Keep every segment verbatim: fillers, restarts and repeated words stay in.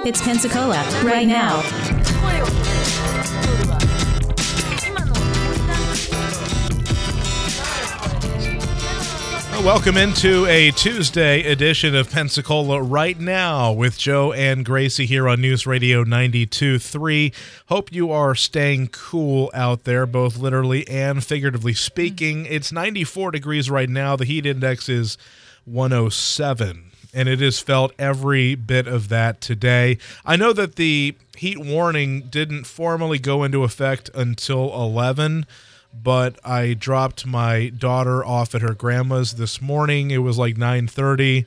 It's Pensacola, right now. Welcome into a Tuesday edition of Pensacola Right Now with Joe and Gracie here on News Radio ninety-two point three. Hope you are staying cool out there, both literally and figuratively speaking. It's ninety-four degrees right now. The heat index is one oh seven, and it has felt every bit of that today. I know that the heat warning didn't formally go into effect until eleven, but I dropped my daughter off at her grandma's this morning. It was like nine thirty,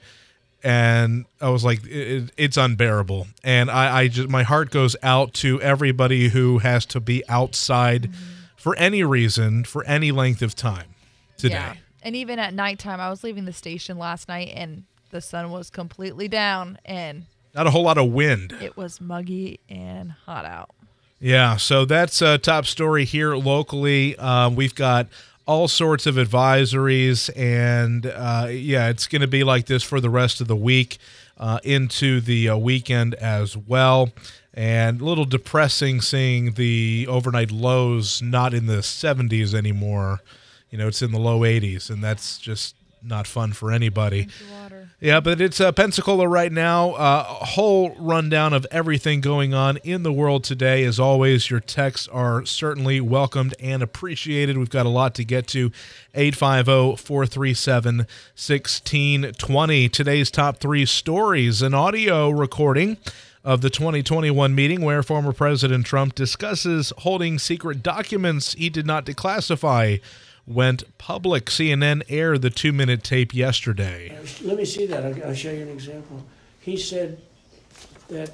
and I was like, it, it's unbearable. And I, I just, my heart goes out to everybody who has to be outside mm-hmm. for any reason, for any length of time today. Yeah. And even at nighttime, I was leaving the station last night, and the sun was completely down, and not a whole lot of wind. It was muggy and hot out. Yeah, so that's a top story here locally. Um, we've got all sorts of advisories, and uh, yeah, it's going to be like this for the rest of the week uh, into the uh, weekend as well. And a little depressing seeing the overnight lows not in the seventies anymore. You know, it's in the low eighties, and that's just not fun for anybody. Yeah, but it's uh, Pensacola right now. Uh, a whole rundown of everything going on in the world today. As always, your texts are certainly welcomed and appreciated. We've got a lot to get to. eight five zero, four three seven, one six two zero. Today's top three stories: an audio recording of the twenty twenty-one meeting where former President Trump discusses holding secret documents he did not declassify went public. C N N aired the two-minute tape yesterday. Uh, let me see that. I'll, I'll show you an example. He said that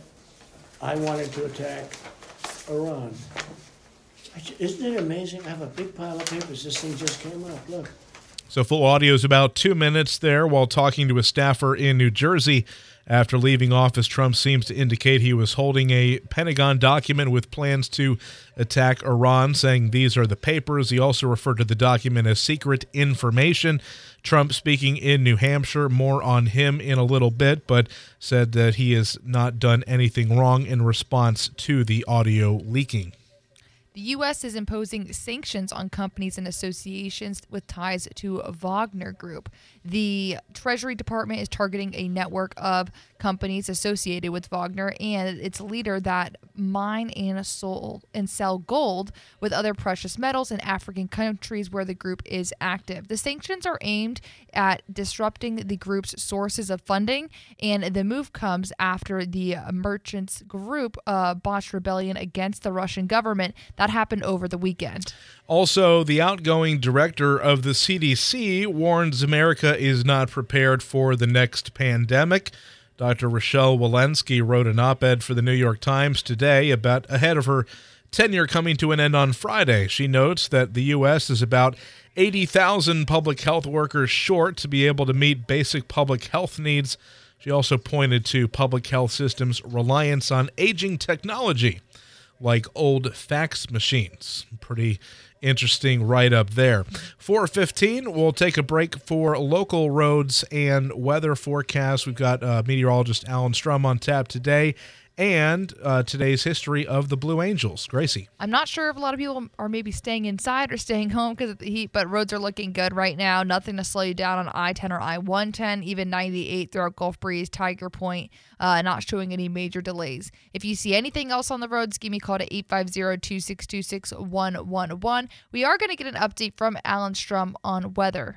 I wanted to attack Iran. Isn't it amazing? I have a big pile of papers. This thing just came up. Look. So full audio is about two minutes there while talking to a staffer in New Jersey. After leaving office, Trump seems to indicate he was holding a Pentagon document with plans to attack Iran, saying these are the papers. He also referred to the document as secret information. Trump speaking in New Hampshire, more on him in a little bit, but said that he has not done anything wrong in response to the audio leaking. The U S is imposing sanctions on companies and associations with ties to Wagner Group. The Treasury Department is targeting a network of companies associated with Wagner and its leader that mine and, sold, and sell gold with other precious metals in African countries where the group is active. The sanctions are aimed at disrupting the group's sources of funding, and the move comes after the Merchants Group uh, botched rebellion against the Russian government that happened over the weekend. Also, the outgoing director of the C D C warns America is not prepared for the next pandemic. Doctor Rochelle Walensky wrote an op-ed for the New York Times today about ahead of her tenure coming to an end on Friday. She notes that the U S is about eighty thousand public health workers short to be able to meet basic public health needs. She also pointed to public health systems' reliance on aging technology, like old fax machines. Pretty interesting write-up there. four fifteen, we'll take a break for local roads and weather forecasts. We've got uh, meteorologist Alan Strum on tap today, and uh, today's history of the Blue Angels. Gracie. I'm not sure if a lot of people are maybe staying inside or staying home because of the heat, but roads are looking good right now. Nothing to slow you down on I ten or I one ten, even ninety-eight throughout Gulf Breeze, Tiger Point, uh, not showing any major delays. If you see anything else on the roads, give me a call to eight five zero, two six two six, one one one. We are going to get an update from Alan Strum on weather.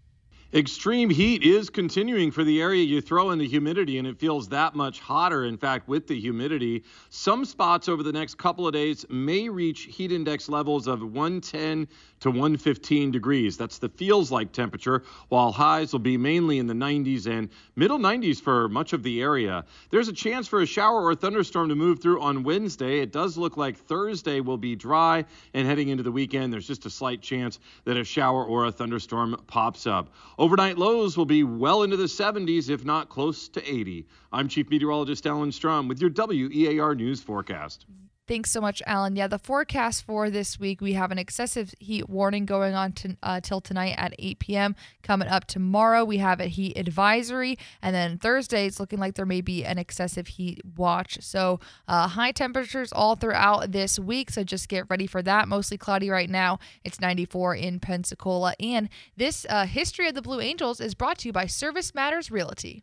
Extreme heat is continuing for the area. You throw in the humidity and it feels that much hotter. In fact, with the humidity, some spots over the next couple of days may reach heat index levels of one ten to one fifteen degrees. That's the feels like temperature, while highs will be mainly in the nineties and middle nineties for much of the area. There's a chance for a shower or a thunderstorm to move through on Wednesday. It does look like Thursday will be dry, and heading into the weekend, there's just a slight chance that a shower or a thunderstorm pops up. Overnight lows will be well into the seventies, if not close to eighty. I'm Chief Meteorologist Alan Strum with your W E A R News forecast. Thanks so much, Alan. Yeah, the forecast for this week, we have an excessive heat warning going on to, uh, till tonight at eight p.m. Coming up tomorrow, we have a heat advisory. And then Thursday, it's looking like there may be an excessive heat watch. So uh, high temperatures all throughout this week. So just get ready for that. Mostly cloudy right now. It's ninety-four in Pensacola. And this uh, history of the Blue Angels is brought to you by Service Matters Realty.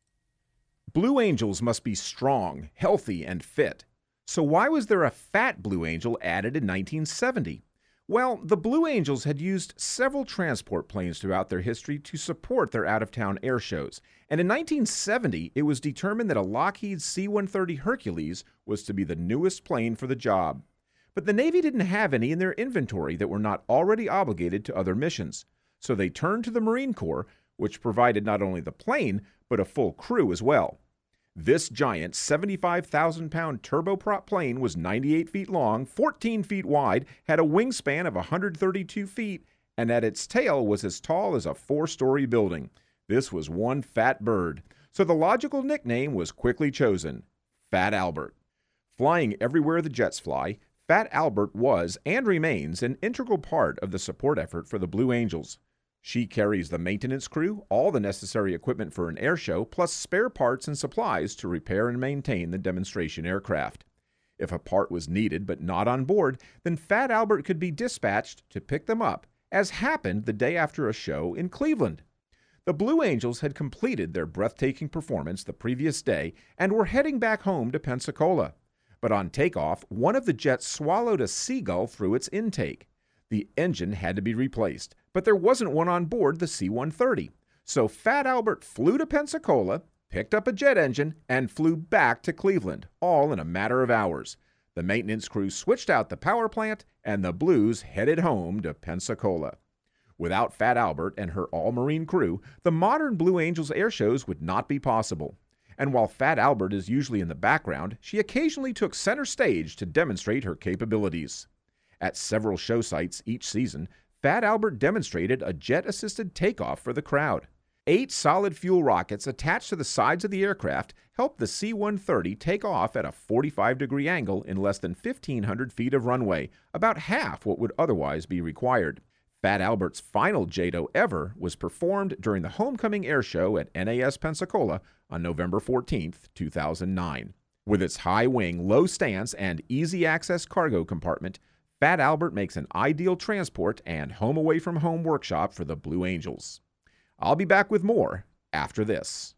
Blue Angels must be strong, healthy, and fit. So why was there a fat Blue Angel added in nineteen seventy? Well, the Blue Angels had used several transport planes throughout their history to support their out-of-town air shows. And in nineteen seventy, it was determined that a Lockheed C one thirty Hercules was to be the newest plane for the job. But the Navy didn't have any in their inventory that were not already obligated to other missions. So they turned to the Marine Corps, which provided not only the plane, but a full crew as well. This giant seventy-five thousand pound turboprop plane was ninety-eight feet long, fourteen feet wide, had a wingspan of one hundred thirty-two feet, and at its tail was as tall as a four-story building. This was one fat bird. So the logical nickname was quickly chosen, Fat Albert. Flying everywhere the jets fly, Fat Albert was and remains an integral part of the support effort for the Blue Angels. She carries the maintenance crew, all the necessary equipment for an air show, plus spare parts and supplies to repair and maintain the demonstration aircraft. If a part was needed but not on board, then Fat Albert could be dispatched to pick them up, as happened the day after a show in Cleveland. The Blue Angels had completed their breathtaking performance the previous day and were heading back home to Pensacola. But on takeoff, one of the jets swallowed a seagull through its intake. The engine had to be replaced, but there wasn't one on board the C one thirty. So Fat Albert flew to Pensacola, picked up a jet engine, and flew back to Cleveland, all in a matter of hours. The maintenance crew switched out the power plant, and the Blues headed home to Pensacola. Without Fat Albert and her all-Marine crew, the modern Blue Angels air shows would not be possible. And while Fat Albert is usually in the background, she occasionally took center stage to demonstrate her capabilities. At several show sites each season, Fat Albert demonstrated a jet-assisted takeoff for the crowd. Eight solid fuel rockets attached to the sides of the aircraft helped the C one thirty take off at a forty-five degree angle in less than fifteen hundred feet of runway, about half what would otherwise be required. Fat Albert's final J T O ever was performed during the Homecoming Air Show at N A S Pensacola on November fourteenth, two thousand nine. With its high wing, low stance, and easy access cargo compartment, Fat Albert makes an ideal transport and home-away-from-home workshop for the Blue Angels. I'll be back with more after this.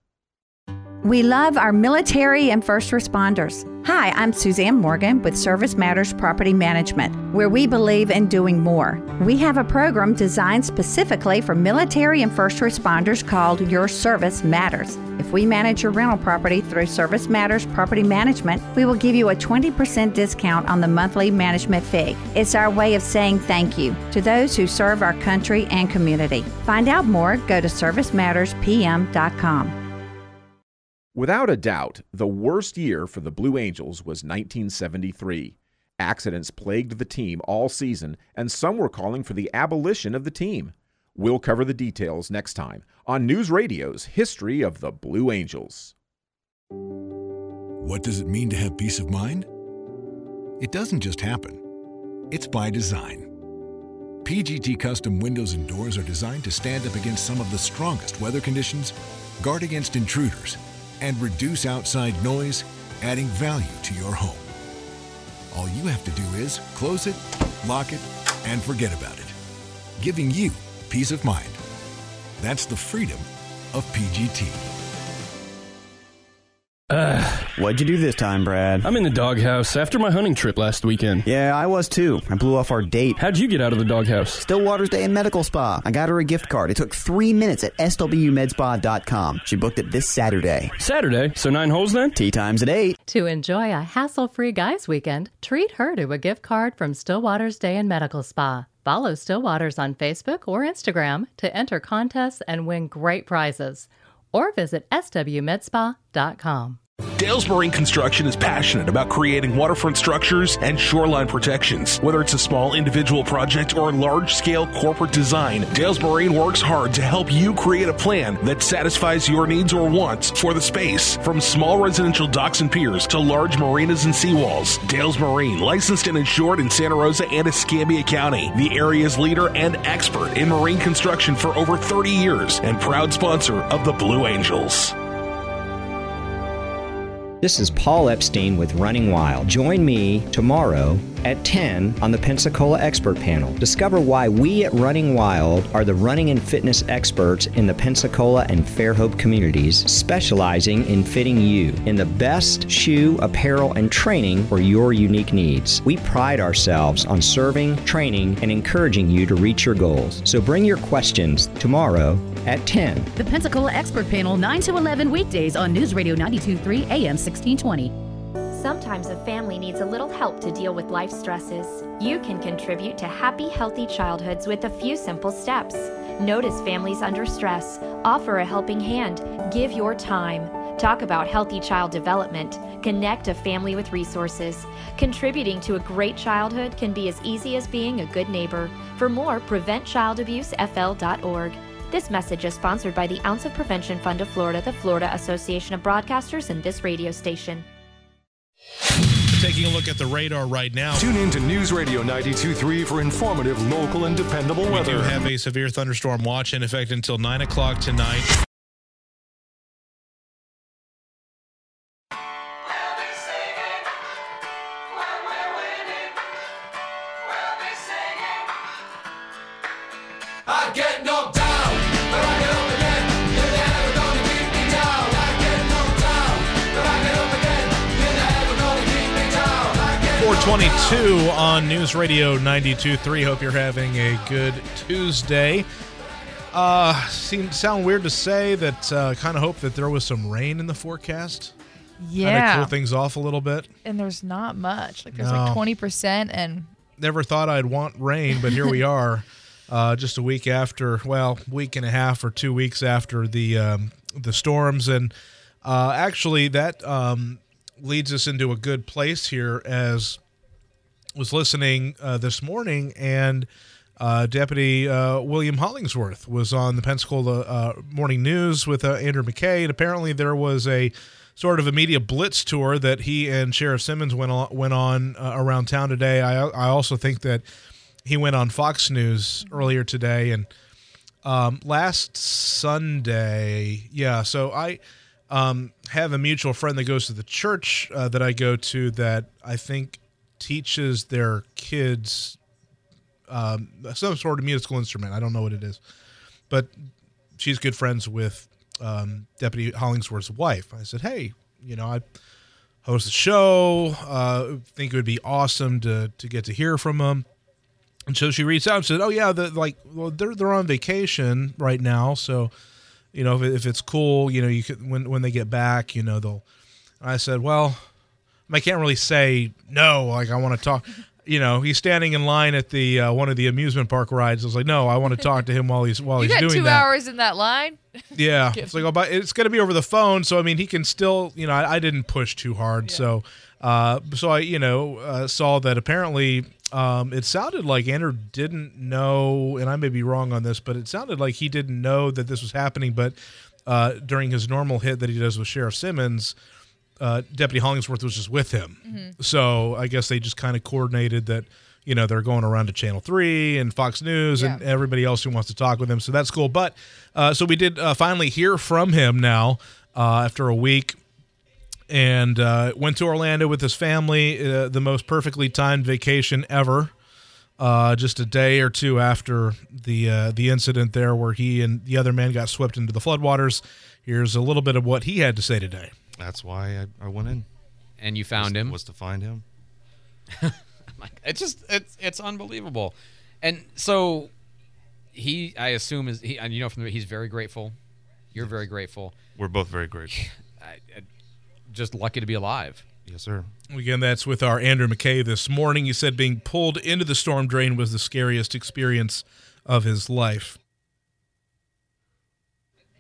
We love our military and first responders. Hi, I'm Suzanne Morgan with Service Matters Property Management, where we believe in doing more. We have a program designed specifically for military and first responders called Your Service Matters. If we manage your rental property through Service Matters Property Management, we will give you a twenty percent discount on the monthly management fee. It's our way of saying thank you to those who serve our country and community. Find out more, go to service matters p m dot com. Without a doubt, the worst year for the Blue Angels was nineteen seventy-three. Accidents plagued the team all season, and some were calling for the abolition of the team. We'll cover the details next time on News Radio's History of the Blue Angels. What does it mean to have peace of mind? It doesn't just happen. It's by design. P G T custom windows and doors are designed to stand up against some of the strongest weather conditions, guard against intruders, and reduce outside noise, adding value to your home. All you have to do is close it, lock it, and forget about it, giving you peace of mind. That's the freedom of P G T. Uh, What'd you do this time, Brad? I'm in the doghouse after my hunting trip last weekend. Yeah, I was too. I blew off our date. How'd you get out of the doghouse? Stillwater's Day and Medical Spa. I got her a gift card. It took three minutes at s w med spa dot com. She booked it this Saturday. Saturday? So nine holes then? Tea time's at eight. To enjoy a hassle-free guys weekend, treat her to a gift card from Stillwater's Day and Medical Spa. Follow Stillwater's on Facebook or Instagram to enter contests and win great prizes. Or visit s w med spa dot com. Dales Marine Construction is passionate about creating waterfront structures and shoreline protections. Whether it's a small individual project or a large-scale corporate design, Dales Marine works hard to help you create a plan that satisfies your needs or wants for the space. From small residential docks and piers to large marinas and seawalls, Dales Marine, licensed and insured in Santa Rosa and Escambia County, the area's leader and expert in marine construction for over thirty years and proud sponsor of the Blue Angels. This is Paul Epstein with Running Wild. Join me tomorrow at ten on the Pensacola Expert Panel. Discover why we at Running Wild are the running and fitness experts in the Pensacola and Fairhope communities, specializing in fitting you in the best shoe, apparel, and training for your unique needs. We pride ourselves on serving, training, and encouraging you to reach your goals. So bring your questions tomorrow at ten. The Pensacola Expert Panel, nine to eleven weekdays on News Radio ninety-two point three A M sixteen twenty. Sometimes a family needs a little help to deal with life stresses. You can contribute to happy, healthy childhoods with a few simple steps. Notice families under stress. Offer a helping hand. Give your time. Talk about healthy child development. Connect a family with resources. Contributing to a great childhood can be as easy as being a good neighbor. For more, prevent child abuse f l dot org. This message is sponsored by the Ounce of Prevention Fund of Florida, the Florida Association of Broadcasters, and this radio station. Taking a look at the radar right now. Tune in to News Radio ninety-two point three for informative, local, and dependable we weather. We do have a severe thunderstorm watch in effect until nine o'clock tonight. I get knocked down, but I get up again. You're never gonna keep me down. I get knocked down, but I get up again. You're never gonna keep me down. I get four twenty-two on News Radio ninety-two point three. Hope you're having a good Tuesday. Uh, seems sound weird to say that. Uh, kind of hope that there was some rain in the forecast. Yeah, kind of cool things off a little bit. And there's not much. Like there's No. like twenty percent, and never thought I'd want rain, but here we are. Uh, just a week after, well, week and a half or two weeks after the um, the storms, and uh, actually that um, leads us into a good place here. As was listening uh, this morning, and uh, Deputy uh, William Hollingsworth was on the Pensacola uh, Morning News with uh, Andrew McKay, and apparently there was a sort of a media blitz tour that he and Sheriff Simmons went on, went on uh, around town today. I I also think that he went on Fox News earlier today, and um, last Sunday, yeah, so I um, have a mutual friend that goes to the church uh, that I go to that I think teaches their kids um, some sort of musical instrument. I don't know what it is, but she's good friends with um, Deputy Hollingsworth's wife. I said, hey, you know, I host a show. Uh, think it would be awesome to to get to hear from him. And so she reached out and said, "Oh yeah, the, like well, they're they're on vacation right now, so you know if, if it's cool, you know, you could when when they get back, you know, they'll." I said, "Well, I can't really say no. Like I want to talk." You know, he's standing in line at the uh, one of the amusement park rides. I was like, "No, I want to talk to him while he's while you he's got doing two that." hours in that line. Yeah, it's like, oh, but it's going to be over the phone, so I mean, he can still, you know, I, I didn't push too hard, yeah. so, uh, so I, you know, uh, saw that apparently. Um, it sounded like Andrew didn't know, and I may be wrong on this, but it sounded like he didn't know that this was happening. But uh, during his normal hit that he does with Sheriff Simmons, uh, Deputy Hollingsworth was just with him. Mm-hmm. So I guess they just kind of coordinated that, you know, they're going around to Channel three and Fox News yeah. and everybody else who wants to talk with him. So that's cool. But uh, so we did uh, finally hear from him now uh, after a week. And uh, went to Orlando with his family, uh, the most perfectly timed vacation ever. Uh, just a day or two after the uh, the incident there, where he and the other man got swept into the floodwaters. Here's a little bit of what he had to say today. That's why I, I went in. And you found was, him? Was to find him. It's just it's it's unbelievable. And so he, I assume, is he? And you know, from the, he's very grateful. You're very grateful. We're both very grateful. I, I, just lucky to be alive. Yes, sir. Again, that's with our Andrew McKay this morning. He said being pulled into the storm drain was the scariest experience of his life.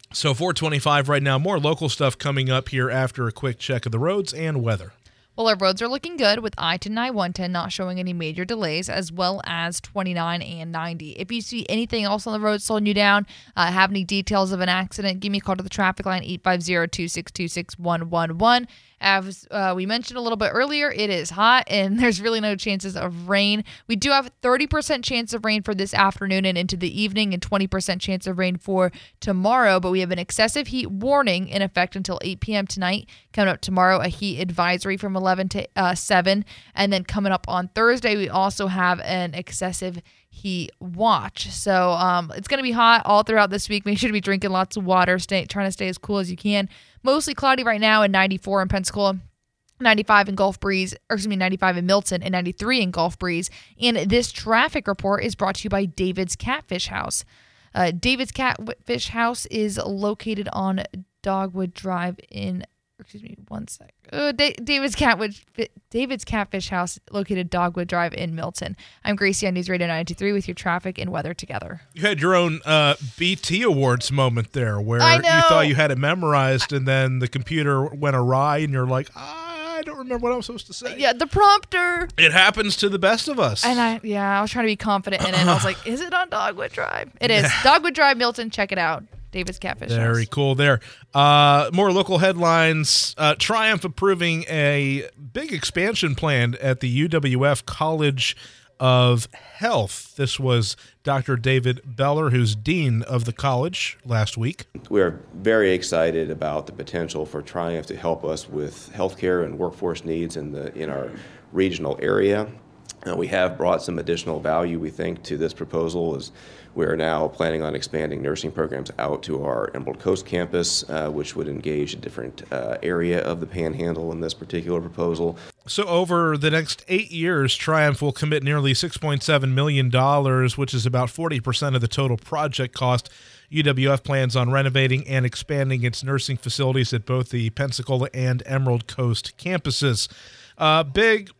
So four twenty-five right now. More local stuff coming up here after a quick check of the roads and weather. Well, our roads are looking good with I ten and I one ten not showing any major delays, as well as twenty-nine and ninety. If you see anything else on the road slowing you down, uh, have any details of an accident, give me a call to the traffic line, eight five zero, two six two, six one one one. As uh, we mentioned a little bit earlier, it is hot and there's really no chances of rain. We do have thirty percent chance of rain for this afternoon and into the evening and twenty percent chance of rain for tomorrow, but we have an excessive heat warning in effect until eight p.m. tonight. Coming up tomorrow, a heat advisory from eleven to seven. And then coming up on Thursday, we also have an excessive heat watch. So um, it's going to be hot all throughout this week. Make sure to be drinking lots of water, stay, trying to stay as cool as you can. Mostly cloudy right now in ninety-four in Pensacola, ninety-five in Gulf Breeze, or excuse me, ninety-five in Milton, and ninety-three in Gulf Breeze. And this traffic report is brought to you by David's Catfish House. Uh, David's Catfish House is located on Dogwood Drive in, excuse me, one sec. Uh, da- David's Catwood, David's Catfish House, located Dogwood Drive in Milton. I'm Gracie on News Radio ninety-two point three with your traffic and weather together. You had your own uh, B T Awards moment there where I you know. thought you had it memorized and then the computer went awry and you're like, I don't remember what I was supposed to say. Yeah, the prompter. It happens to the best of us. And I, yeah, I was trying to be confident in it. And I was like, is it on Dogwood Drive? It is. Dogwood Drive, Milton. Check it out. David's Catfish Very House. cool there. Uh, more local headlines. Uh, Triumph approving a big expansion plan at the U W F College of Health. This was Doctor David Beller, who's dean of the college, last week. We're very excited about the potential for Triumph to help us with healthcare and workforce needs in the in our regional area. Uh, we have brought some additional value, we think, to this proposal as we are now planning on expanding nursing programs out to our Emerald Coast campus, uh, which would engage a different uh, area of the Panhandle in this particular proposal. So over the next eight years, Triumph will commit nearly six point seven million dollars, which is about forty percent of the total project cost. U W F plans on renovating and expanding its nursing facilities at both the Pensacola and Emerald Coast campuses. Uh, big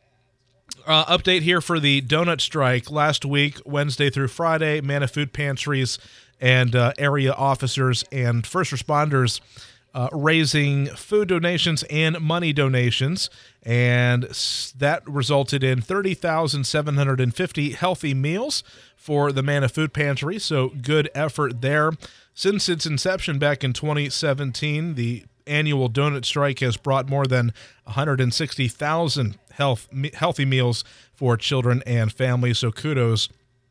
Uh, update here for the donut strike. Last week, Wednesday through Friday, Manna Food Pantries and uh, area officers and first responders uh, raising food donations and money donations, and that resulted in thirty thousand seven hundred fifty healthy meals for the Manna Food Pantry, so good effort there. Since its inception back in twenty seventeen, the annual donut strike has brought more than one hundred sixty thousand health healthy meals for children and families, so kudos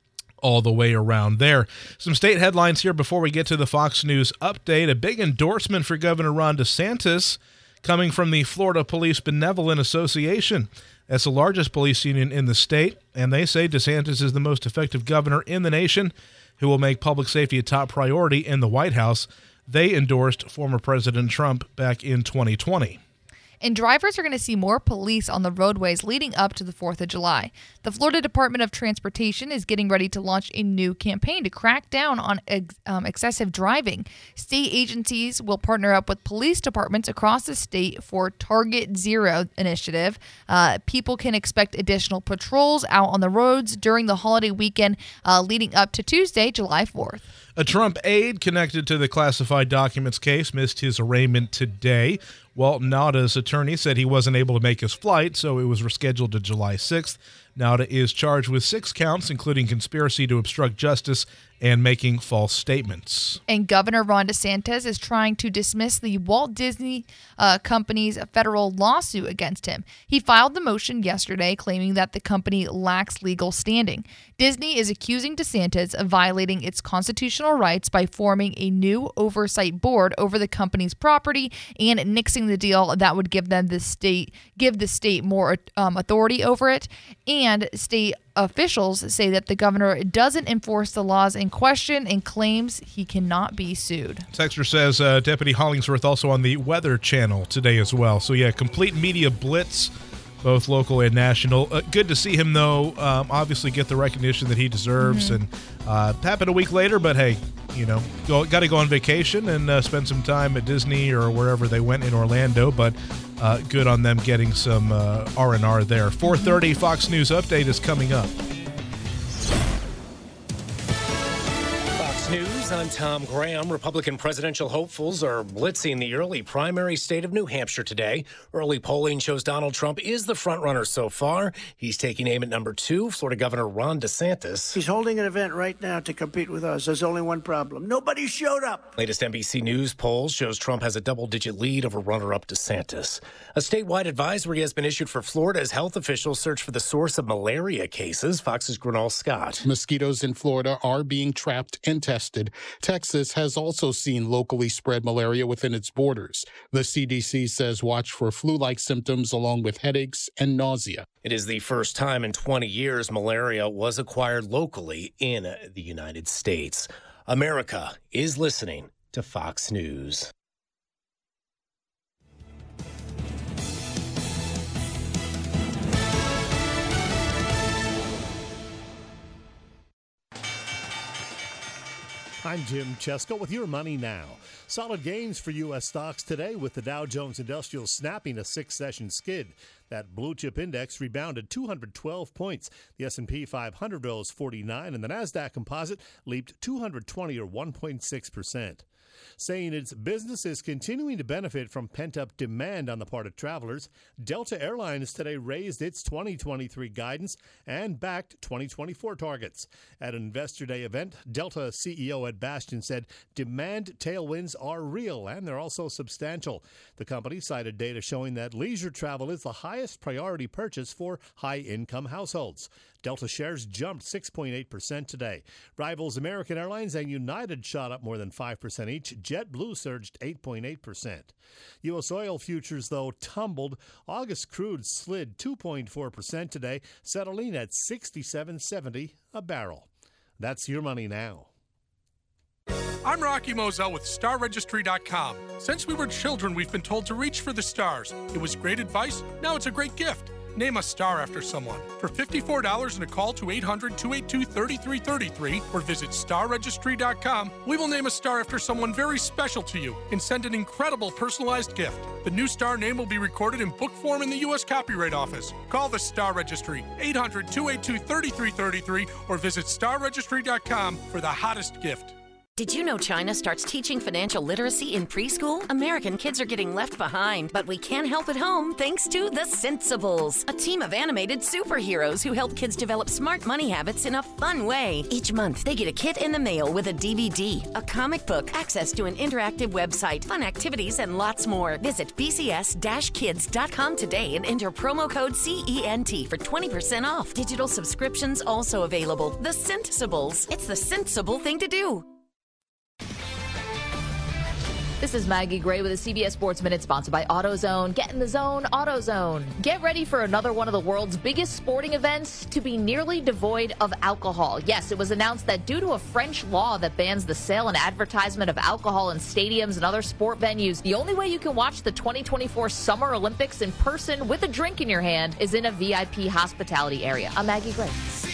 all the way around there. Some state headlines here before we get to the Fox News update. A big endorsement for Governor Ron DeSantis coming from the Florida Police Benevolent Association. That's the largest police union in the state, and they say DeSantis is the most effective governor in the nation who will make public safety a top priority in the White House. They endorsed former President Trump back in twenty twenty. And drivers are going to see more police on the roadways leading up to the fourth of July. The Florida Department of Transportation is getting ready to launch a new campaign to crack down on ex- um, excessive driving. State agencies will partner up with police departments across the state for Target Zero initiative. Uh, people can expect additional patrols out on the roads during the holiday weekend uh, leading up to Tuesday, July fourth. A Trump aide connected to the classified documents case missed his arraignment today. Well, Nada's attorney said he wasn't able to make his flight, so it was rescheduled to July sixth. Nada is charged with six counts, including conspiracy to obstruct justice and making false statements. And Governor Ron DeSantis is trying to dismiss the Walt Disney uh, Company's federal lawsuit against him. He filed the motion yesterday claiming that the company lacks legal standing. Disney is accusing DeSantis of violating its constitutional rights by forming a new oversight board over the company's property and nixing the deal that would give them the state give the state more um, authority over it. And state officials say that the governor doesn't enforce the laws in question and claims he cannot be sued. Texter says uh, Deputy Hollingsworth also on the Weather Channel today as well. So, yeah, complete media blitz, both local and national. Uh, good to see him, though, um, obviously get the recognition that he deserves. Mm-hmm. And uh, happened a week later, but, hey, you know, go, got to go on vacation and uh, spend some time at Disney or wherever they went in Orlando. But uh, good on them getting some uh, R and R there. four thirty Fox News Update is coming up. Fox News News, I'm Tom Graham. Republican presidential hopefuls are blitzing the early primary state of New Hampshire today. Early polling shows Donald Trump is the frontrunner so far. He's taking aim at number two, Florida Governor Ron DeSantis. He's holding an event right now to compete with us. There's only one problem. Nobody showed up. Latest N B C News poll shows Trump has a double-digit lead over runner-up DeSantis. A statewide advisory has been issued for Florida as health officials search for the source of malaria cases. Fox's Grenal Scott. Mosquitoes in Florida are being trapped and tested. Texas has also seen locally spread malaria within its borders. The C D C says watch for flu-like symptoms along with headaches and nausea. It is the first time in twenty years malaria was acquired locally in the United States. America is listening to Fox News. I'm Jim Chesko with your Money Now. Solid gains for U S stocks today with the Dow Jones Industrial snapping a six-session skid. That blue chip index rebounded two hundred twelve points. The S and P five hundred rose forty-nine, and the NASDAQ composite leaped two hundred twenty or one point six percent. Saying its business is continuing to benefit from pent-up demand on the part of travelers, Delta Airlines today raised its twenty twenty-three guidance and backed twenty twenty-four targets. At an Investor Day event, Delta C E O Ed Bastian said demand tailwinds are real and they're also substantial. The company cited data showing that leisure travel is the highest priority purchase for high-income households. Delta shares jumped six point eight percent today. Rivals American Airlines and United shot up more than five percent each. JetBlue surged eight point eight percent. U S oil futures, though, tumbled. August crude slid two point four percent today, settling at sixty-seven seventy a barrel. That's your Money Now. I'm Rocky Moselle with Star Registry dot com. Since we were children, we've been told to reach for the stars. It was great advice. Now it's a great gift. Name a star after someone. For fifty-four dollars and a call to eight hundred, two eight two, three three three three or visit Star Registry dot com, we will name a star after someone very special to you and send an incredible personalized gift. The new star name will be recorded in book form in the U S Copyright Office. Call the Star Registry, eight hundred, two eight two, three three three three or visit Star Registry dot com for the hottest gift. Did you know China starts teaching financial literacy in preschool? American kids are getting left behind, but we can help at home thanks to The Sensibles, a team of animated superheroes who help kids develop smart money habits in a fun way. Each month, they get a kit in the mail with a D V D, a comic book, access to an interactive website, fun activities, and lots more. Visit b c s dash kids dot com today and enter promo code C E N T for twenty percent off. Digital subscriptions also available. The Sensibles. It's the sensible thing to do. This is Maggie Gray with a C B S Sports Minute sponsored by AutoZone. Get in the zone, AutoZone. Get ready for another one of the world's biggest sporting events to be nearly devoid of alcohol. Yes, it was announced that due to a French law that bans the sale and advertisement of alcohol in stadiums and other sport venues, the only way you can watch the twenty twenty-four Summer Olympics in person with a drink in your hand is in a V I P hospitality area. I'm Maggie Gray.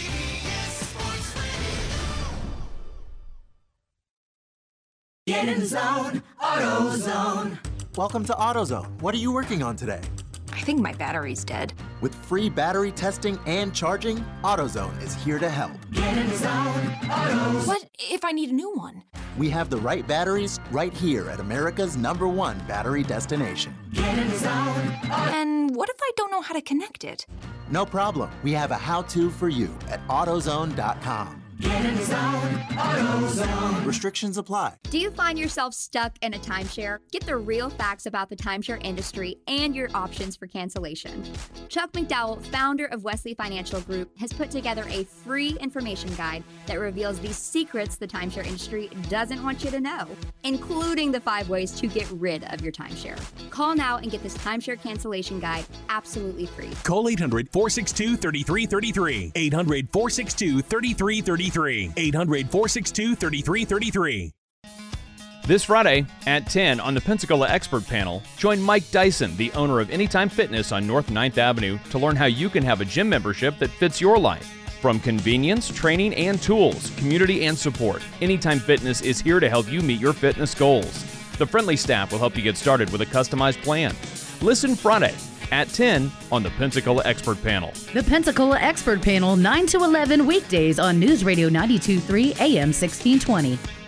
Get in the zone, AutoZone. Welcome to AutoZone. What are you working on today? I think my battery's dead. With free battery testing and charging, AutoZone is here to help. Get in the zone, AutoZone. What if I need a new one? We have the right batteries right here at America's number one battery destination. Get in the zone. And what if I don't know how to connect it? No problem. We have a how-to for you at AutoZone dot com. Get in the zone, AutoZone. Restrictions apply. Do you find yourself stuck in a timeshare? Get the real facts about the timeshare industry and your options for cancellation. Chuck McDowell, founder of Wesley Financial Group, has put together a free information guide that reveals the secrets the timeshare industry doesn't want you to know, including the five ways to get rid of your timeshare. Call now and get this timeshare cancellation guide absolutely free. Call eight hundred, four six two, three three three three. eight hundred, four six two, three three three three. eight hundred, four six two, three three three three. This Friday at ten on the Pensacola Expert Panel, join Mike Dyson, the owner of Anytime Fitness on North ninth Avenue, to learn how you can have a gym membership that fits your life. From convenience, training, and tools, community, and support, Anytime Fitness is here to help you meet your fitness goals. The friendly staff will help you get started with a customized plan. Listen Friday at ten on the Pensacola Expert Panel. The Pensacola Expert Panel, nine to eleven weekdays on News Radio ninety-two point three A M sixteen twenty.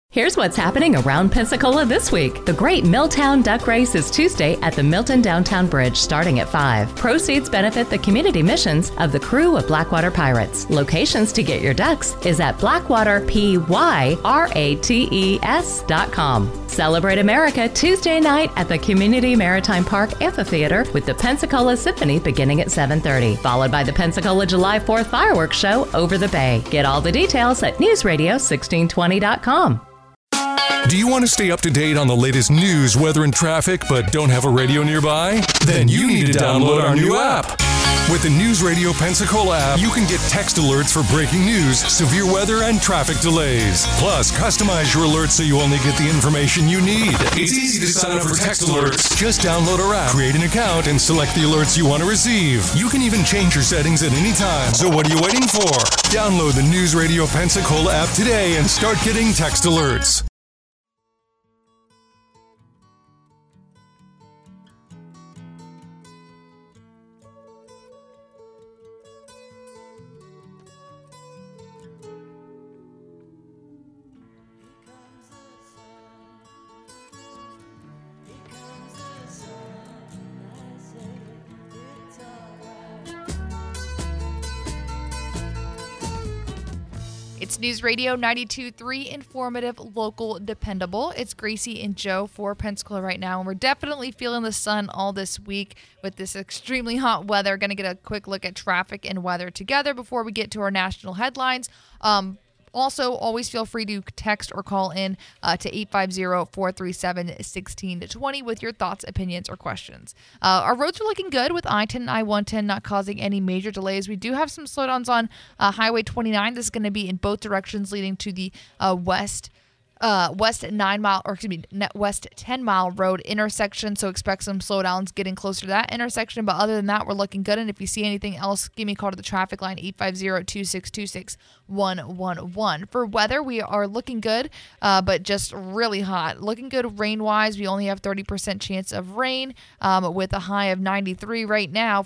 Here's what's happening around Pensacola this week. The Great Milltown Duck Race is Tuesday at the Milton Downtown Bridge starting at five. Proceeds benefit the community missions of the crew of Blackwater Pirates. Locations to get your ducks is at blackwater p y r a t e s dot com. Celebrate America Tuesday night at the Community Maritime Park Amphitheater with the Pensacola Symphony beginning at seven thirty, followed by the Pensacola July fourth fireworks show over the bay. Get all the details at news radio sixteen twenty dot com. Do you want to stay up to date on the latest news, weather, and traffic, but don't have a radio nearby? Then you need to download our new app. With the News Radio Pensacola app, you can get text alerts for breaking news, severe weather, and traffic delays. Plus, customize your alerts so you only get the information you need. It's easy to sign up for text alerts. Just download our app, create an account, and select the alerts you want to receive. You can even change your settings at any time. So what are you waiting for? Download the News Radio Pensacola app today and start getting text alerts. It's News Radio ninety-two point three, informative, local, dependable. It's Gracie and Joe for Pensacola right now, and we're definitely feeling the sun all this week with this extremely hot weather. Going to get a quick look at traffic and weather together before we get to our national headlines. Um, Also, always feel free to text or call in uh, to eight five zero, four three seven, one six two zero with your thoughts, opinions, or questions. Uh, our roads are looking good with I ten and I one ten not causing any major delays. We do have some slowdowns on uh, Highway twenty-nine. This is going to be in both directions leading to the uh, west Uh, west nine mile, or excuse me, net west ten mile road intersection. So expect some slowdowns getting closer to that intersection. But other than that, we're looking good. And if you see anything else, give me a call to the traffic line, eight five zero, two six two six, one one one. For weather, we are looking good, uh, but just really hot. Looking good rain wise. We only have thirty percent chance of rain um, with a high of ninety-three right now.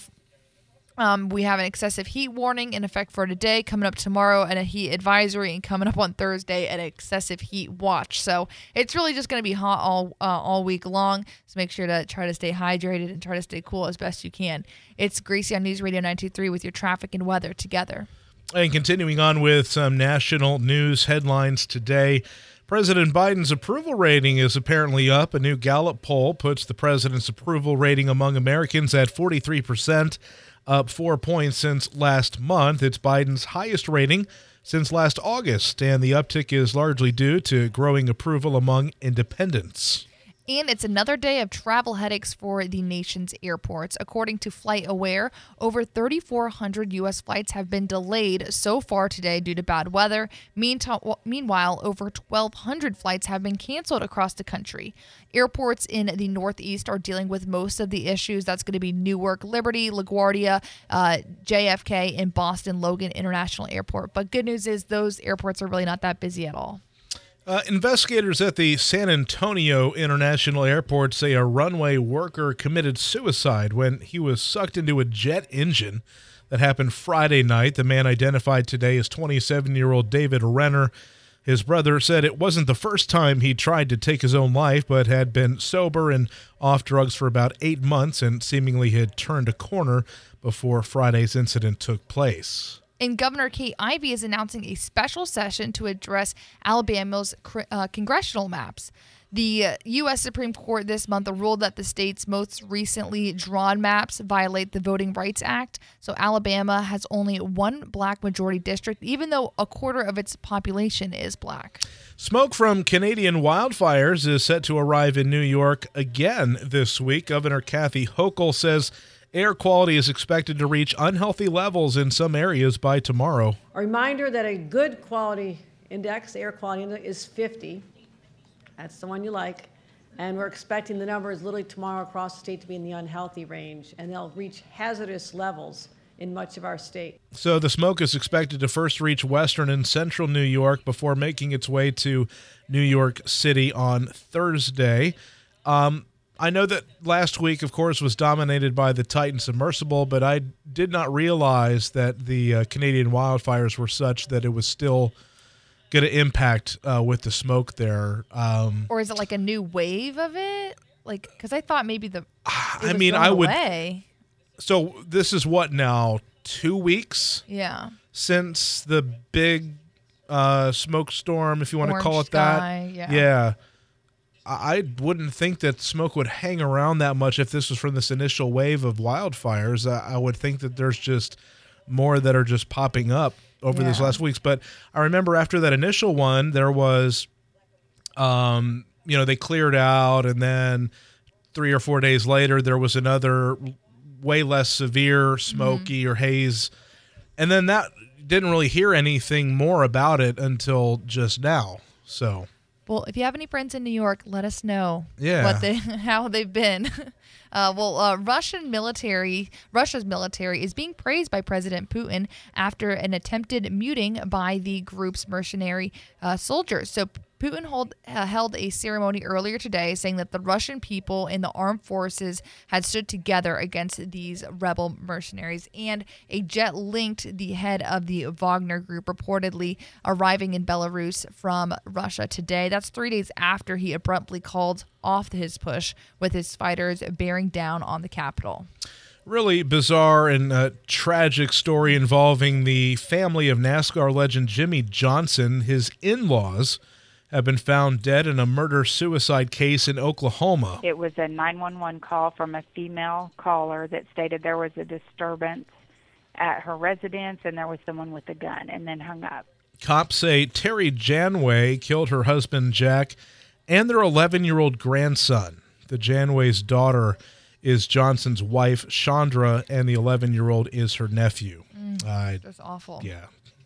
Um, we have an excessive heat warning in effect for today, coming up tomorrow, and a heat advisory, and coming up on Thursday, an excessive heat watch. So it's really just going to be hot all uh, all week long. So make sure to try to stay hydrated and try to stay cool as best you can. It's Gracie on News Radio ninety-two point three with your traffic and weather together. And continuing on with some national news headlines today. President Biden's approval rating is apparently up. A new Gallup poll puts the president's approval rating among Americans at forty-three percent. Up four points since last month. It's Biden's highest rating since last August, and the uptick is largely due to growing approval among independents. And it's another day of travel headaches for the nation's airports. According to FlightAware, over thirty-four hundred U S flights have been delayed so far today due to bad weather. Meanwhile, over twelve hundred flights have been canceled across the country. Airports in the Northeast are dealing with most of the issues. That's going to be Newark, Liberty, LaGuardia, uh, J F K, and Boston Logan International Airport. But good news is those airports are really not that busy at all. Uh, investigators at the San Antonio International Airport say a runway worker committed suicide when he was sucked into a jet engine. That happened Friday night. The man identified today as twenty-seven-year-old David Renner. His brother said it wasn't the first time he tried to take his own life, but had been sober and off drugs for about eight months and seemingly had turned a corner before Friday's incident took place. And Governor Kay Ivey is announcing a special session to address Alabama's uh, congressional maps. The uh, U S Supreme Court this month ruled that the state's most recently drawn maps violate the Voting Rights Act. So Alabama has only one black majority district, even though a quarter of its population is black. Smoke from Canadian wildfires is set to arrive in New York again this week. Governor Kathy Hochul says air quality is expected to reach unhealthy levels in some areas by tomorrow. A reminder that a good quality index, air quality index, is fifty. That's the one you like. And we're expecting the numbers literally tomorrow across the state to be in the unhealthy range, and they'll reach hazardous levels in much of our state. So the smoke is expected to first reach western and central New York before making its way to New York City on Thursday. Um, I know that last week, of course, was dominated by the Titan submersible, but I did not realize that the uh, Canadian wildfires were such that it was still going to impact uh, with the smoke there. Um, or is it like a new wave of it? Like, because I thought maybe the. It I was mean, going I would. away. So this is what now? Two weeks Yeah. since the big uh, smoke storm, if you want to Orange call it sky, that. yeah. Yeah. I I wouldn't think that smoke would hang around that much if this was from this initial wave of wildfires. I, I would think that there's just more that are just popping up over these Yeah. last weeks. But I remember after that initial one, there was, um, you know, they cleared out, and then three or four days later, there was another way less severe smoky or haze. And then that didn't really hear anything more about it until just now. So, Well, if you have any friends in New York, let us know Yeah. what they how they've been. Uh, well, uh, Russian military, Russia's military is being praised by President Putin after an attempted muting by the group's mercenary uh, soldiers. So Putin hold, uh, held a ceremony earlier today saying that the Russian people in the armed forces had stood together against these rebel mercenaries. And a jet linked the head of the Wagner group, reportedly arriving in Belarus from Russia today. That's three days after he abruptly called off his push with his fighters bearing down on the capital. really bizarre and uh, tragic story involving the family of NASCAR legend Jimmy Johnson. His in-laws have been found dead in a murder-suicide case in Oklahoma. It was a nine one one call from a female caller that stated there was a disturbance at her residence and there was someone with a gun, and then hung up. Cops say Terry Janway killed her husband, Jack, and their eleven-year-old grandson. The Janway's daughter is Johnson's wife, Chandra, and the eleven-year-old is her nephew. Mm, uh, that's awful. Yeah.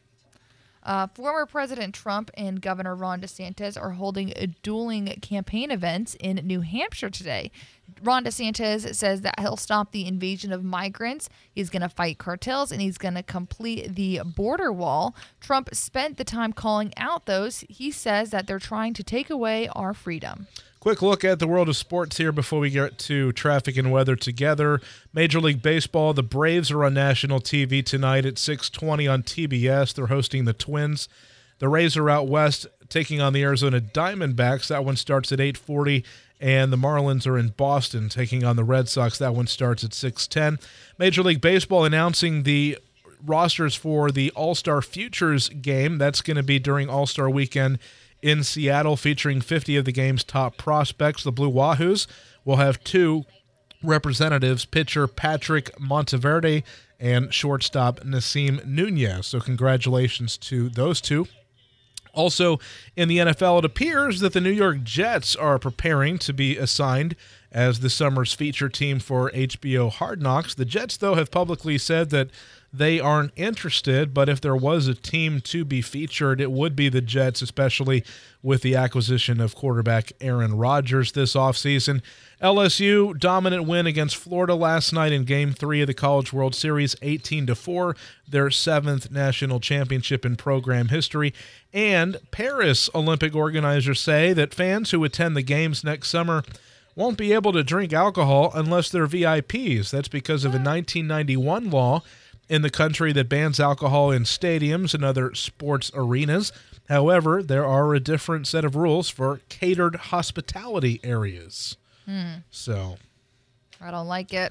Uh, former President Trump and Governor Ron DeSantis are holding a dueling campaign events in New Hampshire today. Ron DeSantis says that he'll stop the invasion of migrants, he's going to fight cartels, and he's going to complete the border wall. Trump spent the time calling out those. He says that they're trying to take away our freedom. Quick look at the world of sports here before we get to traffic and weather together. Major League Baseball, the Braves are on national T V tonight at six twenty on T B S. They're hosting the Twins. The Rays are out west taking on the Arizona Diamondbacks. That one starts at eight forty. And the Marlins are in Boston taking on the Red Sox. That one starts at six ten. Major League Baseball announcing the rosters for the All-Star Futures game. That's going to be during All-Star Weekend in Seattle, featuring fifty of the game's top prospects. The Blue Wahoos will have two representatives, pitcher Patrick Monteverde and shortstop Nasim Nunez. So congratulations to those two. Also, in the N F L, it appears that the New York Jets are preparing to be assigned as the summer's feature team for H B O Hard Knocks. The Jets, though, have publicly said that they aren't interested, but if there was a team to be featured, it would be the Jets, especially with the acquisition of quarterback Aaron Rodgers this offseason. L S U dominant win against Florida last night in Game three of the College World Series, eighteen to four, their seventh national championship in program history. And Paris Olympic organizers say that fans who attend the games next summer won't be able to drink alcohol unless they're V I Ps. That's because of a nineteen ninety-one law in the country that bans alcohol in stadiums and other sports arenas. However, there are a different set of rules for catered hospitality areas. Hmm. So, I don't like it.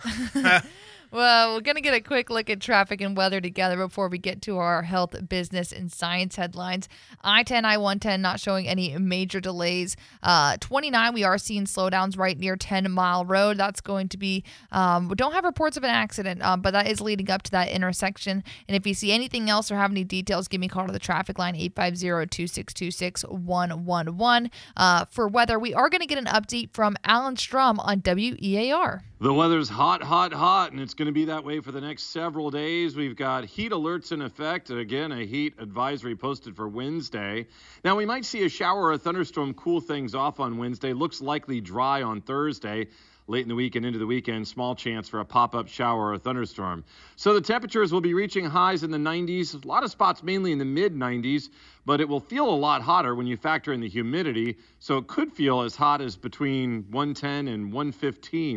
Well, we're going to get a quick look at traffic and weather together before we get to our health, business, and science headlines. I ten, I one ten not showing any major delays. Uh, twenty-nine, we are seeing slowdowns right near ten Mile Road. That's going to be, um, we don't have reports of an accident, um, but that is leading up to that intersection. And if you see anything else or have any details, give me a call to the traffic line, eight five zero, two six two six, one one one. Uh, for weather, we are going to get an update from Alan Strum on W E A R. The weather's hot, hot, hot, and it's going to be that way for the next several days. We've got heat alerts in effect. Again, a heat advisory posted for Wednesday. Now, we might see a shower or a thunderstorm cool things off on Wednesday. Looks likely dry on Thursday. Late in the week and into the weekend, small chance for a pop-up shower or a thunderstorm. So the temperatures will be reaching highs in the nineties. A lot of spots mainly in the mid nineties, but it will feel a lot hotter when you factor in the humidity. So it could feel as hot as between one ten and one fifteen.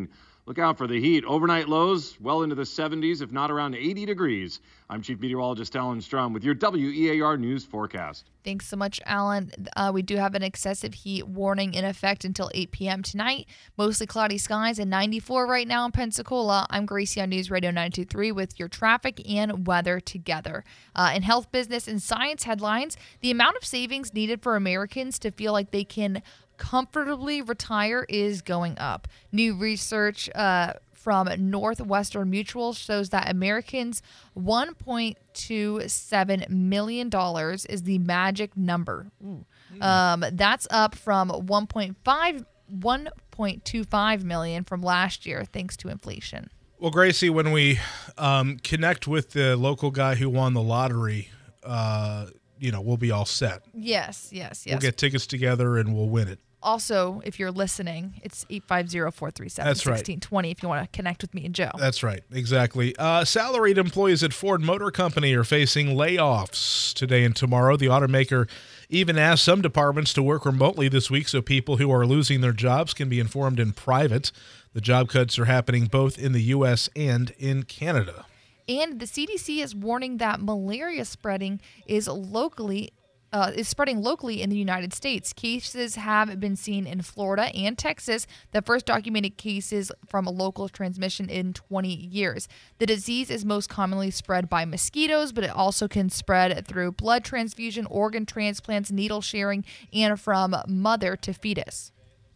Look out for the heat. Overnight lows well into the seventies, if not around eighty degrees. I'm Chief Meteorologist Alan Strum with your W E A R News forecast. Thanks so much, Alan. Uh, we do have an excessive heat warning in effect until eight p.m. tonight. Mostly cloudy skies and ninety-four right now in Pensacola. I'm Gracie on News Radio ninety-two point three with your traffic and weather together. Uh, in health, business, and science headlines, the amount of savings needed for Americans to feel like they can comfortably retire is going up. New research uh, from Northwestern Mutual shows that Americans' one point two seven million dollars is the magic number. Ooh. Um, that's up from one point five, one point two five million from last year, thanks to inflation. Well, Gracie, when we um, connect with the local guy who won the lottery, uh, you know, we'll be all set. Yes, yes, yes. We'll get tickets together and we'll win it. Also, if you're listening, it's eight five zero, four three seven, one six two zero right. if you want to connect with me and Joe. That's right. Exactly. Uh, salaried employees at Ford Motor Company are facing layoffs today and tomorrow. The automaker even asked some departments to work remotely this week so people who are losing their jobs can be informed in private. The job cuts are happening both in the U S and in Canada. And the C D C is warning that malaria spreading is locally Uh, is spreading locally in the United States. Cases have been seen in Florida and Texas, the first documented cases from a local transmission in twenty years. The disease is most commonly spread by mosquitoes, but it also can spread through blood transfusion, organ transplants, needle sharing, and from mother to fetus.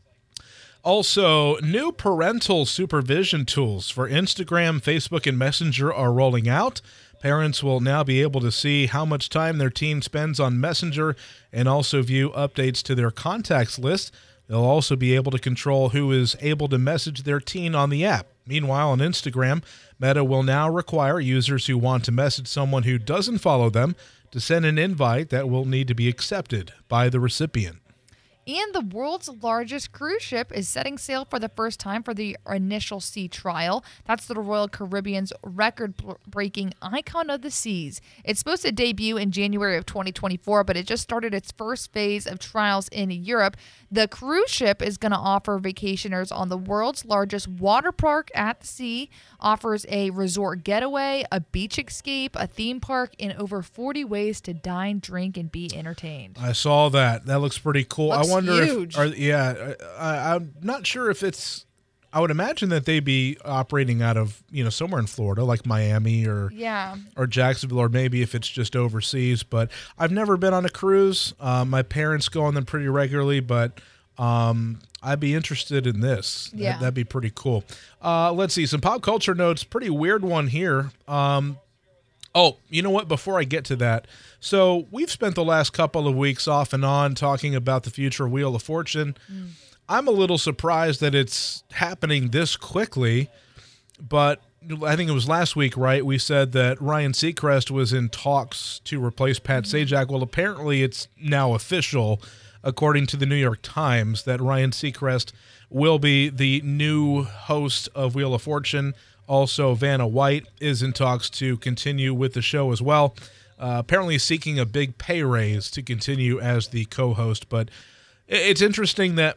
Also, new parental supervision tools for Instagram, Facebook, and Messenger are rolling out. Parents will now be able to see how much time their teen spends on Messenger and also view updates to their contacts list. They'll also be able to control who is able to message their teen on the app. Meanwhile, on Instagram, Meta will now require users who want to message someone who doesn't follow them to send an invite that will need to be accepted by the recipient. And the world's largest cruise ship is setting sail for the first time for the initial sea trial. That's the Royal Caribbean's record-breaking Icon of the Seas. It's supposed to debut in January of twenty twenty-four, but it just started its first phase of trials in Europe. The cruise ship is going to offer vacationers on the world's largest water park at the sea, offers a resort getaway, a beach escape, a theme park, and over forty ways to dine, drink, and be entertained. I saw that. That looks pretty cool. Looks I wonder huge. if, are, yeah, I, I'm not sure if it's, I would imagine that they'd be operating out of, you know, somewhere in Florida, like Miami or, yeah. or Jacksonville, or maybe if it's just overseas. But I've never been on a cruise. Uh, my parents go on them pretty regularly, but um, I'd be interested in this. Yeah. That, that'd be pretty cool. Uh, let's see, some pop culture notes. Pretty weird one here. Um, Oh, you know what? Before I get to that, so we've spent the last couple of weeks off and on talking about the future of Wheel of Fortune. Mm. I'm a little surprised that it's happening this quickly, but I think it was last week, right? We said that Ryan Seacrest was in talks to replace Pat mm-hmm. Sajak. Well, apparently it's now official, according to the New York Times, that Ryan Seacrest will be the new host of Wheel of Fortune. Also, Vanna White is in talks to continue with the show as well, uh, apparently seeking a big pay raise to continue as the co-host. But it's interesting that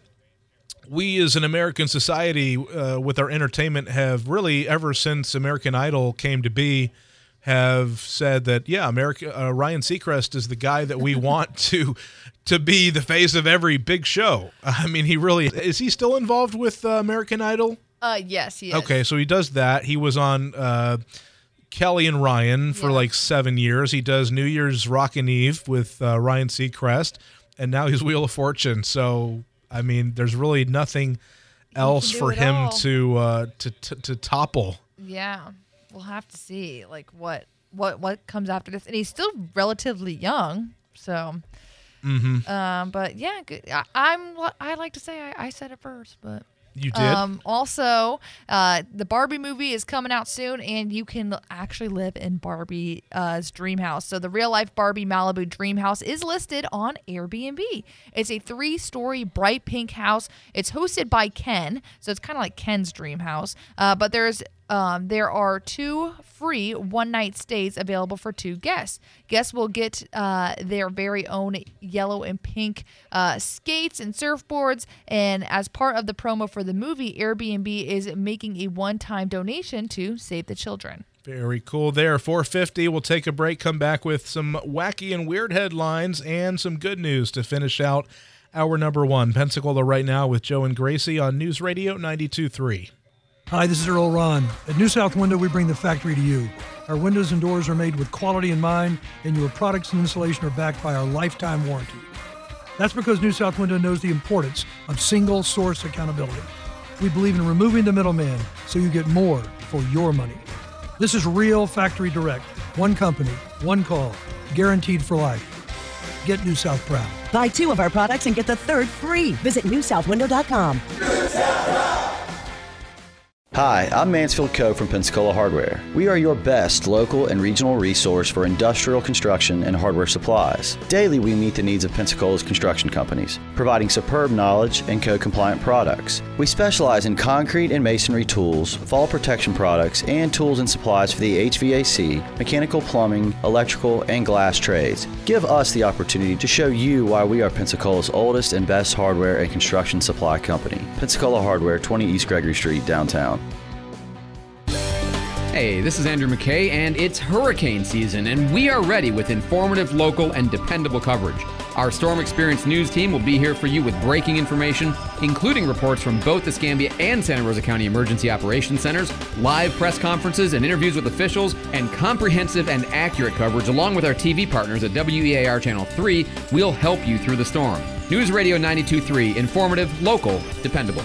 we as an American society uh, with our entertainment have really, ever since American Idol came to be, have said that, yeah, America, uh, Ryan Seacrest is the guy that we want to to be the face of every big show. I mean, he really – is he still involved with uh, American Idol? Uh, yes, he is. Okay, so he does that. He was on uh, Kelly and Ryan for yeah. like seven years. He does New Year's Rockin' Eve with uh, Ryan Seacrest, and now he's Wheel of Fortune. So, I mean, there's really nothing else for him to, uh, to, to to topple. Yeah, we'll have to see like what what what comes after this, and he's still relatively young, so. Mm-hmm. Um, but yeah, good. I, I'm. I like to say I, I said it first, but. You did. Um, also, uh, the Barbie movie is coming out soon, and you can actually live in Barbie's uh, dream house. So the real-life Barbie Malibu dream house is listed on Airbnb. It's a three-story bright pink house. It's hosted by Ken, so it's kind of like Ken's dream house. Uh, but there's Um, there are two free one-night stays available for two guests. Guests will get uh, their very own yellow and pink uh, skates and surfboards. And as part of the promo for the movie, Airbnb is making a one-time donation to Save the Children. Very cool there. four fifty. We'll take a break, come back with some wacky and weird headlines and some good news to finish out hour number one. Pensacola Right Now with Joe and Gracie on News Radio ninety-two point three. Hi, this is Earl Ron. At New South Window, we bring the factory to you. Our windows and doors are made with quality in mind, and your products and installation are backed by our lifetime warranty. That's because New South Window knows the importance of single source accountability. We believe in removing the middleman so you get more for your money. This is real factory direct. One company, one call, guaranteed for life. Get New South proud. Buy two of our products and get the third free. Visit new south window dot com. Hi, I'm Mansfield Coe from Pensacola Hardware. We are your best local and regional resource for industrial construction and hardware supplies. Daily, we meet the needs of Pensacola's construction companies, providing superb knowledge and code-compliant products. We specialize in concrete and masonry tools, fall protection products, and tools and supplies for the H V A C, mechanical, plumbing, electrical, and glass trades. Give us the opportunity to show you why we are Pensacola's oldest and best hardware and construction supply company. Pensacola Hardware, twenty East Gregory Street, downtown. Hey, this is Andrew McKay, and it's hurricane season, and we are ready with informative, local, and dependable coverage. Our Storm Experience news team will be here for you with breaking information, including reports from both the Escambia and Santa Rosa County Emergency Operations Centers, live press conferences and interviews with officials, and comprehensive and accurate coverage along with our T V partners at W E A R Channel three. We'll help you through the storm. News Radio ninety-two point three, informative, local, dependable.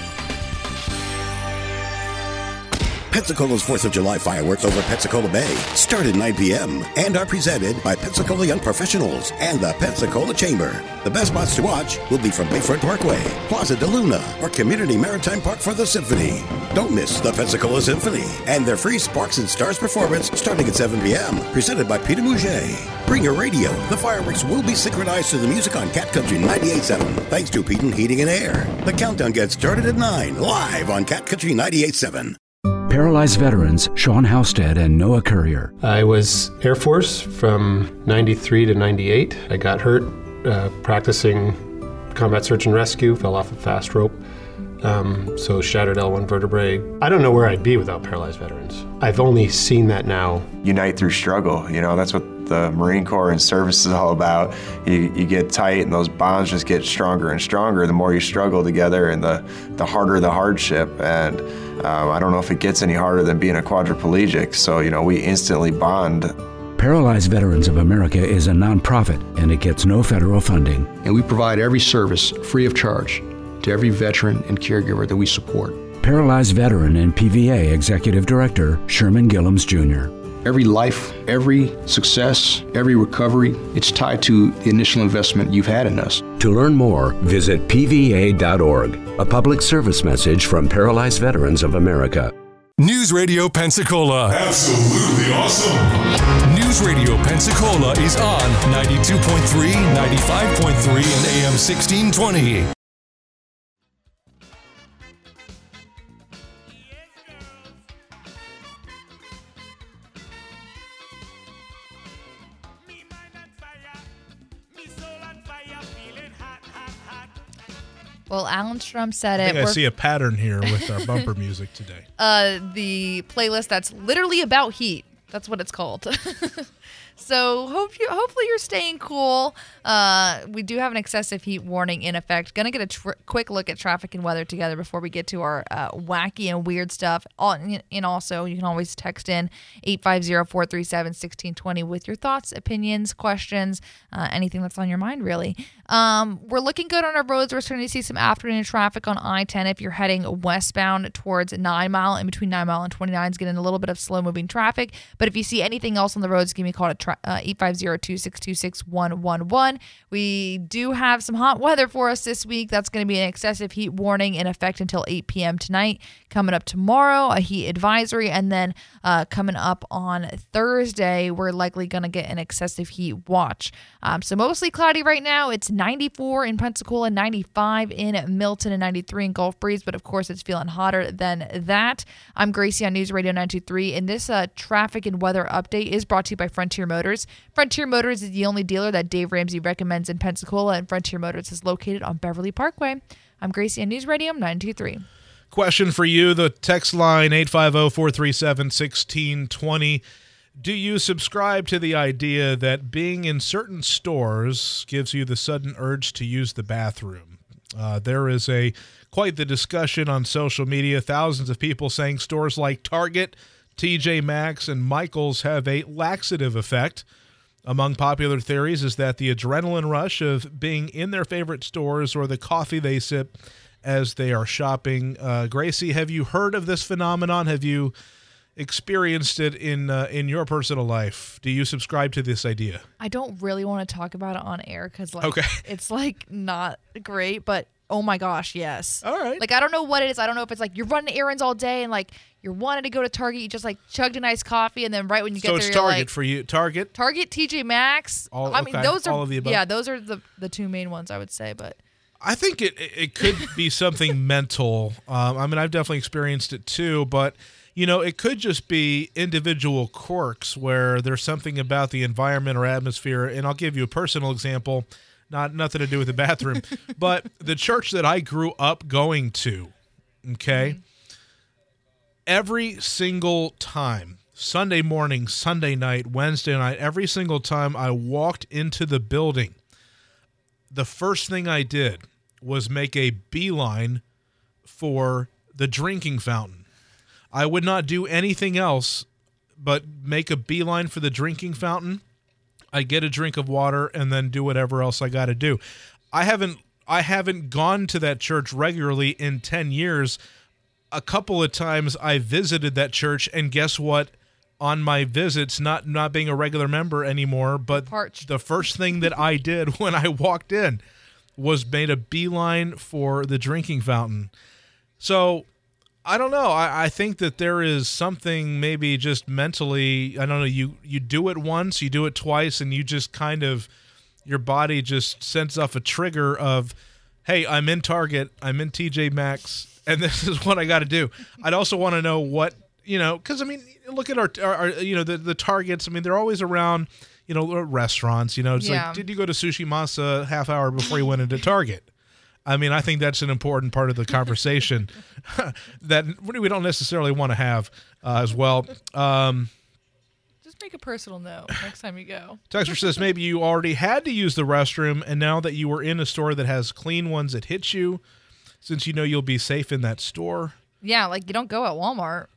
Pensacola's fourth of July fireworks over Pensacola Bay start at nine p.m. and are presented by Pensacola Young Professionals and the Pensacola Chamber. The best spots to watch will be from Bayfront Parkway, Plaza de Luna, or Community Maritime Park for the Symphony. Don't miss the Pensacola Symphony and their free Sparks and Stars performance starting at seven p.m. presented by Peter Mouget. Bring your radio. The fireworks will be synchronized to the music on Cat Country ninety-eight point seven thanks to Peden Heating and Air. The countdown gets started at nine live on Cat Country ninety-eight point seven. Paralyzed veterans Sean Halstead and Noah Courier. I was Air Force from ninety-three to ninety-eight. I got hurt uh, practicing combat search and rescue, fell off a fast rope, um, so shattered L one vertebrae. I don't know where I'd be without paralyzed veterans. I've only seen that now. Unite through struggle, you know, that's what the Marine Corps and service is all about. You, you get tight and those bonds just get stronger and stronger the more you struggle together, and the, the harder the hardship. And um, I don't know if it gets any harder than being a quadriplegic, so you know we instantly bond. Paralyzed Veterans of America is a nonprofit and it gets no federal funding. And we provide every service free of charge to every veteran and caregiver that we support. Paralyzed Veteran and P V A Executive Director Sherman Gillums Junior Every life, every success, every recovery, it's tied to the initial investment you've had in us. To learn more, visit P V A dot org. A public service message from Paralyzed Veterans of America. News Radio Pensacola. Absolutely awesome. News Radio Pensacola is on ninety-two point three, ninety-five point three, and A M sixteen twenty. Well, Alan Strum said I it. think I We're, see a pattern here with our bumper music today. Uh, the playlist that's literally about heat. That's what it's called. So hope you, hopefully you're staying cool. Uh, we do have an excessive heat warning in effect. Going to get a tr- quick look at traffic and weather together before we get to our uh, wacky and weird stuff. And also, you can always text in eight five zero, four three seven, one six two zero with your thoughts, opinions, questions, uh, anything that's on your mind, really. Um, we're looking good on our roads. We're starting to see some afternoon traffic on I ten if you're heading westbound towards nine mile. In between nine mile and twenty-nine is getting a little bit of slow-moving traffic. But if you see anything else on the roads, give me a call at uh, eight five zero, two six two, six one one one. We do have some hot weather for us this week. That's going to be an excessive heat warning in effect until eight p.m. tonight. Coming up tomorrow, a heat advisory. And then uh, coming up on Thursday, we're likely going to get an excessive heat watch. Um, so mostly cloudy right now. It's ninety-four in Pensacola, ninety-five in Milton, and ninety-three in Gulf Breeze. But of course, it's feeling hotter than that. I'm Gracie on News Radio nine two three. And this uh, traffic and weather update is brought to you by Frontier Motors. Frontier Motors is the only dealer that Dave Ramsey recommends in Pensacola, and Frontier Motors is located on Beverly Parkway. I'm Gracie on News Radio nine two three. Question for you, the text line eight five zero, four three seven, one six two zero. Do you subscribe to the idea that being in certain stores gives you the sudden urge to use the bathroom? Uh, there is a quite the discussion on social media. Thousands of people saying stores like Target, T J Maxx, and Michael's have a laxative effect. Among popular theories is that the adrenaline rush of being in their favorite stores or the coffee they sip as they are shopping. Uh, Gracie, have you heard of this phenomenon? Have you experienced it in uh, in your personal life? Do you subscribe to this idea? I don't really want to talk about it on air because like okay. it's like not great, but oh my gosh, yes. All right. Like I don't know what it is. I don't know if it's like you're running errands all day and like you're wanting to go to Target, you just like chugged a nice coffee, and then right when you so get it's there, Target you're like, for you. Target, Target, T J Maxx. All, I mean, okay. those are all of the above. Yeah, those are the the two main ones I would say, but. I think it it could be something mental. Um, I mean, I've definitely experienced it too, but you know, it could just be individual quirks where there's something about the environment or atmosphere. And I'll give you a personal example, not nothing to do with the bathroom, but the church that I grew up going to. Okay, mm-hmm. Every single time, Sunday morning, Sunday night, Wednesday night, every single time I walked into the building, the first thing I did was make a beeline for the drinking fountain. I would not do anything else but make a beeline for the drinking fountain. I get a drink of water and then do whatever else I got to do. I haven't I haven't gone to that church regularly in ten years. A couple of times I visited that church, and guess what? On my visits, not not being a regular member anymore, but Parched. The first thing that I did when I walked in was made a beeline for the drinking fountain. So I don't know. I, I think that there is something maybe just mentally, I don't know, you, you do it once, you do it twice, and you just kind of, your body just sends off a trigger of, hey, I'm in Target, I'm in T J Maxx, and this is what I got to do. I'd also want to know what, you know, because I mean, look at our, our, our, you know, the the Targets. I mean, they're always around, you know, restaurants. You know, it's Yeah. like, did you go to Sushi Masa half hour before you went into Target? I mean, I think that's an important part of the conversation that we don't necessarily want to have uh, as well. Um, Just make a personal note next time you go. Texter says maybe you already had to use the restroom, and now that you were in a store that has clean ones, it hits you, since you know you'll be safe in that store. Yeah, like you don't go at Walmart.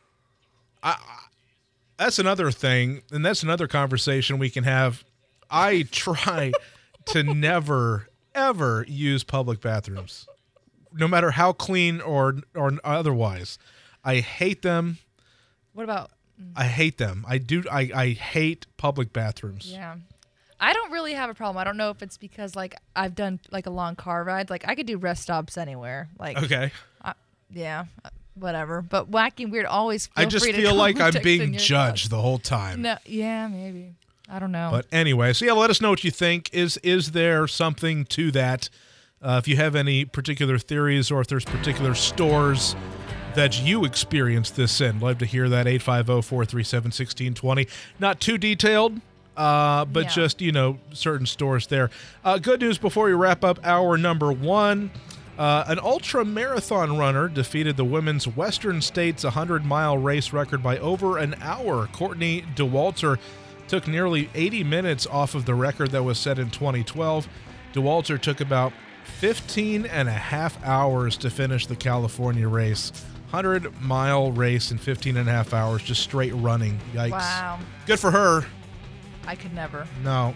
I, that's another thing, and that's another conversation we can have. I try to never, ever use public bathrooms, no matter how clean or or otherwise. I hate them. What about? I hate them. I do. I, I hate public bathrooms. Yeah. I don't really have a problem. I don't know if it's because like I've done like a long car ride. Like I could do rest stops anywhere. Like okay. I, yeah. Whatever. But wacky and weird always feel I just free to feel like I'm text being in your judged thoughts. the whole time. No. Yeah. Maybe. I don't know. But anyway, so yeah, let us know what you think. Is is there something to that? Uh, if you have any particular theories, or if there's particular stores that you experienced this in, love to hear that. eight five zero, four three seven, one six two zero. Not too detailed, uh, but Yeah. just, you know, certain stores there. Uh, good news before we wrap up hour number one. Uh, an ultra marathon runner defeated the women's Western States one hundred mile race record by over an hour. Courtney DeWalter took nearly eighty minutes off of the record that was set in twenty twelve. DeWalter took about fifteen and a half hours to finish the California race. one hundred mile race in fifteen and a half hours, just straight running. Yikes. Wow. Good for her. I could never. No.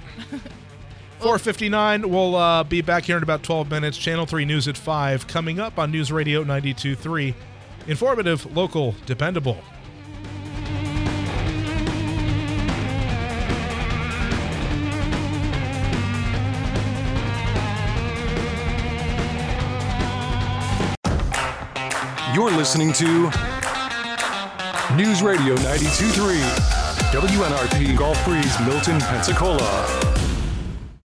four fifty-nine, we'll uh, be back here in about twelve minutes. Channel three News at five, coming up on News Radio ninety-two point three. Informative, local, dependable. You're listening to News Radio ninety-two point three, W N R P Gulf Breeze, Milton, Pensacola.